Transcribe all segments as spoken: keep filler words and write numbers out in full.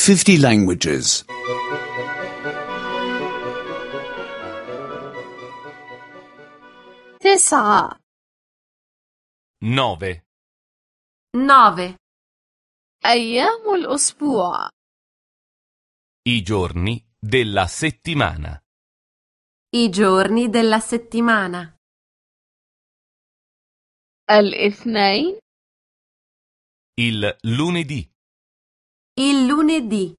fifty languages. تسعة nove. nove أيام الأسبوع I giorni della settimana. I giorni della settimana. الاثنين Il lunedì. il lunedì.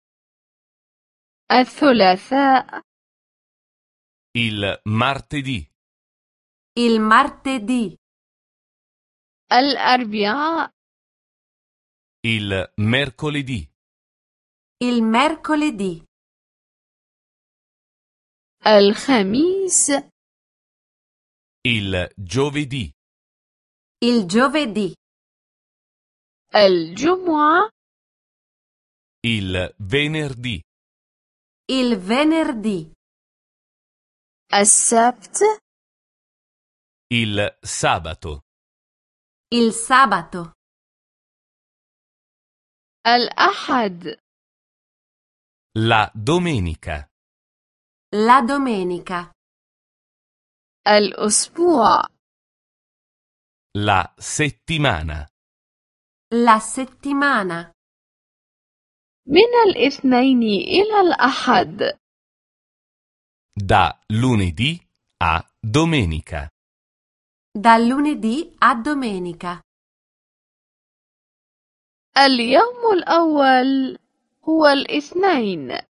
الثلاثاء Il martedì. il martedì. الأربعاء Il mercoledì. il mercoledì. الخميس Il giovedì. il giovedì. الجمعة Il venerdì. il venerdì. السبت Il sabato. il sabato. الأحد La domenica. la domenica. الأسبوع La settimana. la settimana. من الاثنين إلى الأحد. Da lunedì a domenica. dal lunedì a domenica. اليوم الأول هو الاثنين.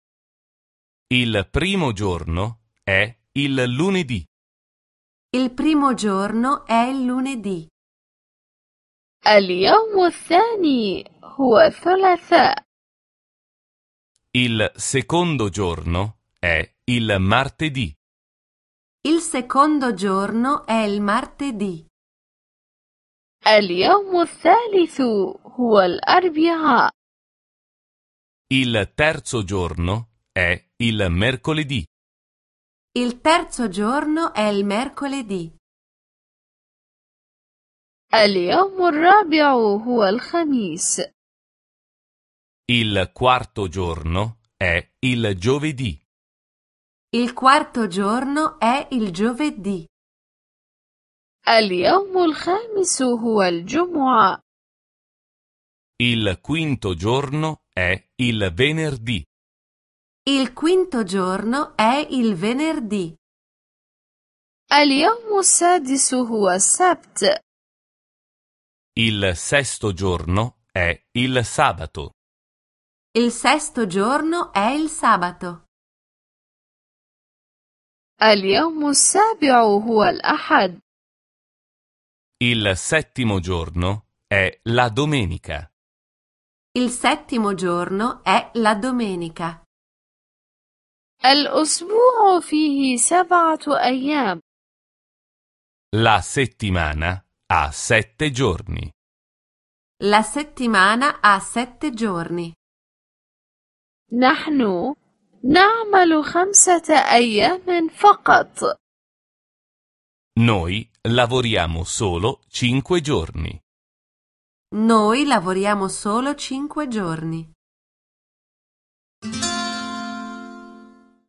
Il primo giorno è il lunedì. il primo giorno è il lunedì. اليوم الثاني هو الثلاثاء. Il secondo giorno è il martedì. il secondo giorno è il martedì. اليوم الثالث هو الأربعاء. Il terzo giorno è il mercoledì. il terzo giorno è il mercoledì. اليوم الرابع هو الخميس. Il quarto giorno è il giovedì. il quarto giorno è il giovedì. اليوم الخامس هو الجمعة. Il quinto giorno è il venerdì. il quinto giorno è il venerdì. اليوم السادس هو السبت. Il sesto giorno è il sabato. il sesto giorno è il sabato. اليوم السابع هو الأحد. Il settimo giorno è la domenica. il settimo giorno è la domenica. الأسبوع فيه سبعة أيام. La settimana ha sette giorni. la settimana ha sette giorni. نحن نعمل خمسة أيام فقط. Noi lavoriamo solo cinque giorni. Noi lavoriamo solo cinque giorni.